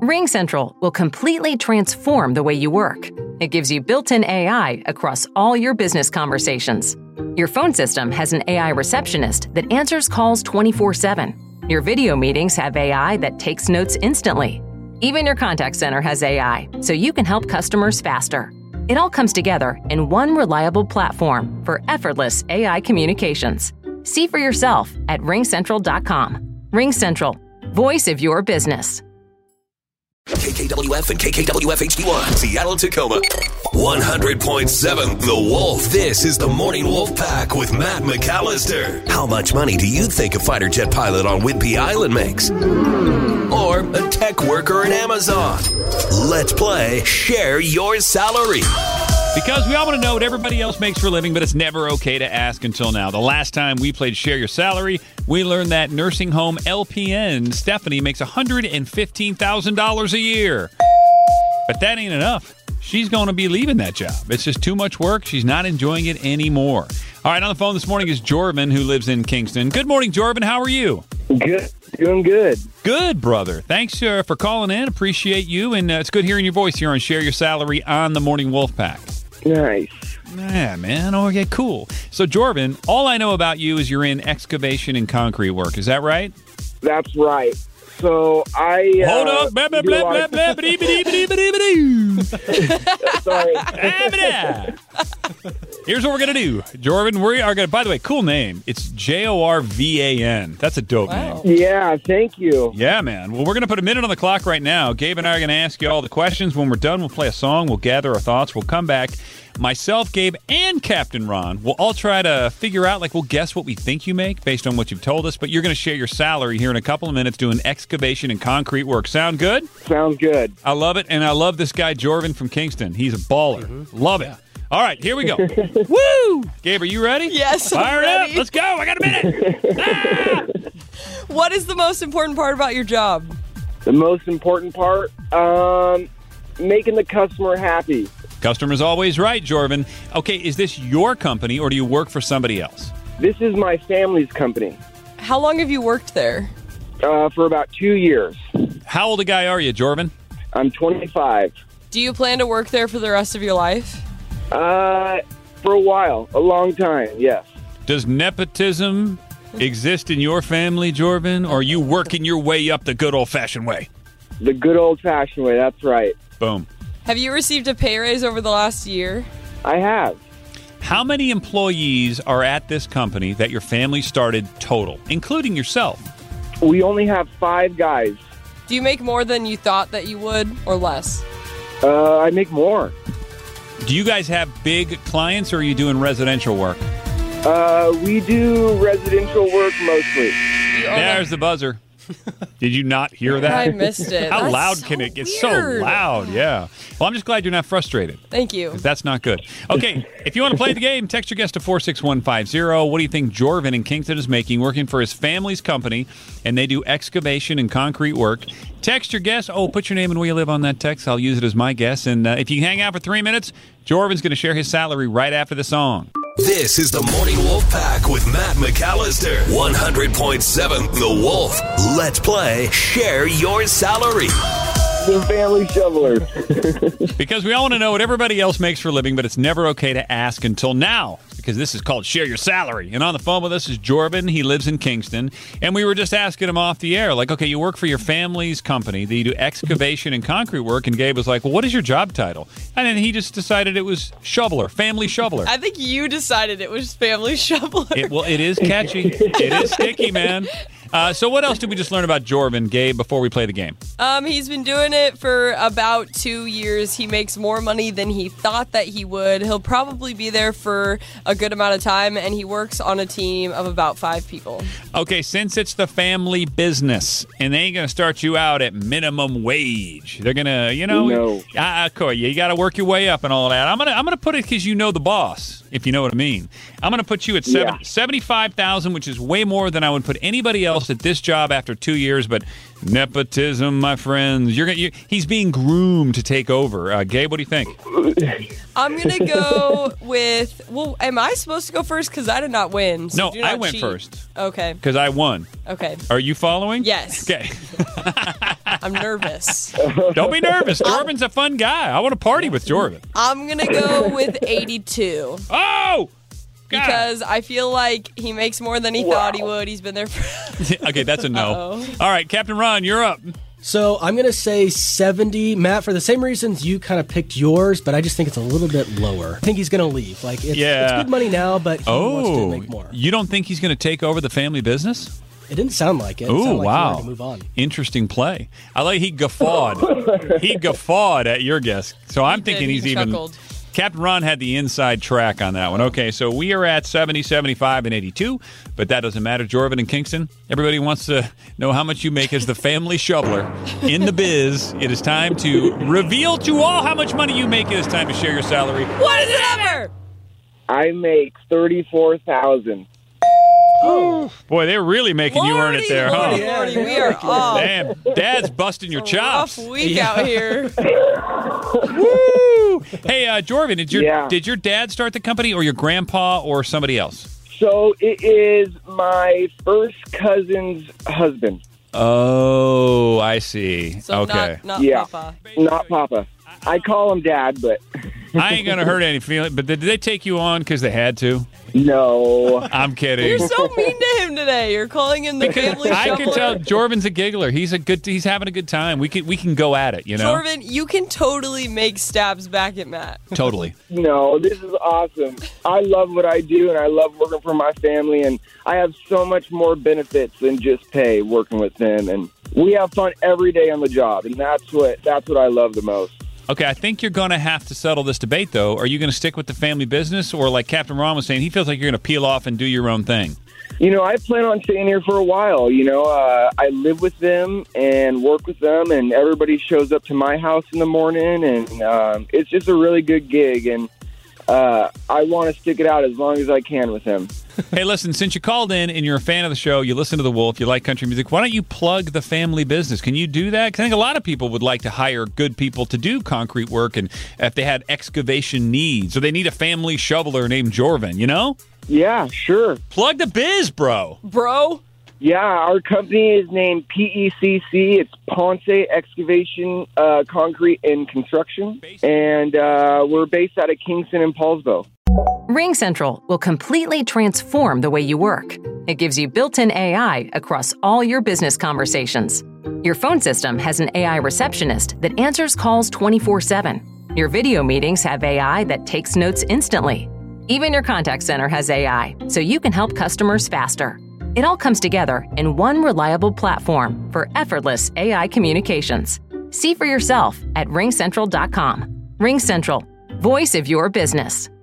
RingCentral will completely transform the way you work. It gives you built-in AI across all your business conversations. Your phone system has an AI receptionist that answers calls 24/7. Your video meetings have AI that takes notes instantly. Even your contact center has AI, so you can help customers faster. It all comes together in one reliable platform for effortless AI communications. See for yourself at ringcentral.com. RingCentral, voice of your business. KKWF and KKWF HD1, Seattle, Tacoma. 100.7 The Wolf. This is the Morning Wolf Pack with Matt McAllister. How much money do you think a fighter jet pilot on Whidbey Island makes? Or a tech worker in Amazon? Let's play Share Your Salary. Because we all want to know what everybody else makes for a living, but it's never okay to ask until now. The last time we played Share Your Salary, we learned that nursing home LPN Stephanie makes $115,000 a year. But that ain't enough. She's going to be leaving that job. It's just too much work. She's not enjoying it anymore. All right, on the phone this morning is Jorvin, who lives in Kingston. Good morning, Jorvin. How are you? Good. Doing good. Good, brother. Thanks for calling in. Appreciate you. And it's good hearing your voice here on Share Your Salary on the Morning Wolf Pack. Nice. Yeah, man. Okay, cool. So, Jorvin, all I know about you is you're in excavation and concrete work. Is that right? That's right. So I hold up. Blah, blah, blah, blah, blah, Sorry. Here's what we're going to do. Jorvin, we are going to, by the way, cool name. It's Jorvan. That's a dope name. Yeah, thank you. Yeah, man. Well, we're going to put a minute on the clock right now. Gabe and I are going to ask you all the questions. When we're done, we'll play a song. We'll gather our thoughts. We'll come back. Myself, Gabe, and Captain Ron will all try to figure out, we'll guess what we think you make based on what you've told us, but you're going to share your salary here in a couple of minutes doing excavation and concrete work. Sound good? Sounds good. I love it, and I love this guy, Jorvin from Kingston. He's a baller. Mm-hmm. Love it. All right, here we go. Woo! Gabe, are you ready? Yes, Fire I'm ready. it up. Let's go. I got a minute. What is the most important part about your job? The most important part, making the customer happy. Customer's always right, Jorvin. Okay, is this your company, or do you work for somebody else? This is my family's company. How long have you worked there? For about 2 years. How old a guy are you, Jorvin? I'm 25. Do you plan to work there for the rest of your life? For a while. A long time, yes. Does nepotism exist in your family, Jorvin, or are you working your way up the good old-fashioned way? The good old-fashioned way, that's right. Boom. Have you received a pay raise over the last year? I have. How many employees are at this company that your family started total, including yourself? We only have 5 guys. Do you make more than you thought that you would, or less? I make more. Do you guys have big clients, or are you doing residential work? We do residential work mostly. There's the buzzer. Did you not hear that? I missed it. How That's loud so can it get? weird. So loud, yeah. Well, I'm just glad you're not frustrated. Thank you. That's not good. Okay, if you want to play the game, text your guest to 46150. What do you think Jorvin in Kingston is making working for his family's company, and they do excavation and concrete work? Text your guess. Oh, put your name and where you live on that text. I'll use it as my guess. And if you hang out for 3 minutes, Jorvin's going to share his salary right after the song. This is the Morning Wolf Pack with Matt McAllister. 100.7 The Wolf. Let's play Share Your Salary. The family shovelers. Because we all want to know what everybody else makes for a living, but it's never okay to ask until now, because this is called Share Your Salary. And on the phone with us is Jorvin. He lives in Kingston. And we were just asking him off the air, okay, you work for your family's company. You do excavation and concrete work. And Gabe was like, well, what is your job title? And then he just decided it was shoveler, family shoveler. I think you decided it was family shoveler. It is catchy. It is sticky, man. So what else did we just learn about Jorvin, Gabe, before we play the game? He's been doing it for about 2 years. He makes more money than he thought that he would. He'll probably be there for a good amount of time, and he works on a team of about 5 people. Okay, since it's the family business, and they ain't going to start you out at minimum wage. They're going to, No. You got to work your way up and all that. I'm gonna put it because you know the boss, if you know what I mean. I'm going to put you at $75,000, which is way more than I would put anybody else boss at this job after 2 years, but nepotism, my friends. He's being groomed to take over. Gabe, what do you think? I'm going to go with, well, am I supposed to go first? Because I did not win. So No, do not I went cheat. first. Okay. Because I won. Okay. Are you following? Yes. Okay. I'm nervous. Don't be nervous. Jorvin's a fun guy. I want to party with Jorvin. I'm going to go with 82. Oh! God. Because I feel like he makes more than he thought he would. He's been there for... Okay, that's a no. Uh-oh. All right, Captain Ron, you're up. So I'm going to say 70. Matt, for the same reasons you kind of picked yours, but I just think it's a little bit lower. I think he's going to leave. Like, it's good money now, but he wants to make more. You don't think he's going to take over the family business? It didn't sound like it. It Oh, sounded like wow. he wanted to move on. Interesting play. I like he guffawed. He guffawed at your guess. So I'm thinking he's even... chuckled. Captain Ron had the inside track on that one. Okay, so we are at 70, 75, and 82, but that doesn't matter. Jorvin and Kingston, everybody wants to know how much you make as the family shoveler in the biz. It is time to reveal to all how much money you make. It is time to share your salary. What is the number? I make $34,000. Boy, they're really making you earn it there, huh? Lordy, we are off. Damn, Dad's busting your chops. Rough week out here. Woo! Hey, Jorvin, Yeah. did your dad start the company, or your grandpa, or somebody else? So it is my first cousin's husband. Oh, I see. So okay. not Yeah. Papa. Not Papa. I call him Dad, but I ain't gonna hurt any feeling. But did they take you on because they had to? no. I'm kidding. You're so mean to him today. You're calling him the family I shoveler. can tell Jorvin's a giggler. He's having a good time. We can go at it, you know. Jorvin, you can totally make stabs back at Matt. Totally. No, this is awesome. I love what I do, and I love working for my family, and I have so much more benefits than just pay working with them. And we have fun every day on the job, and that's what I love the most. Okay, I think you're going to have to settle this debate, though. Are you going to stick with the family business, or like Captain Ron was saying, he feels like you're going to peel off and do your own thing? You know, I plan on staying here for a while. You know, I live with them and work with them, and everybody shows up to my house in the morning, and it's just a really good gig, and I want to stick it out as long as I can with him. Hey, listen, since you called in and you're a fan of the show, you listen to The Wolf, you like country music, why don't you plug the family business? Can you do that? Because I think a lot of people would like to hire good people to do concrete work, and if they had excavation needs, or they need a family shoveler named Jorvin, you know? Yeah, sure. Plug the biz, bro. Bro? Yeah, our company is named PECC. It's Ponce Excavation, Concrete and Construction, and we're based out of Kingston and Paulsbo. Ring Central will completely transform the way you work. It gives you built-in AI across all your business conversations. Your phone system has an AI receptionist that answers calls 24/7. Your video meetings have AI that takes notes instantly. Even your contact center has AI, so you can help customers faster. It all comes together in one reliable platform for effortless AI communications. See for yourself at ringcentral.com. Ring Central, voice of your business.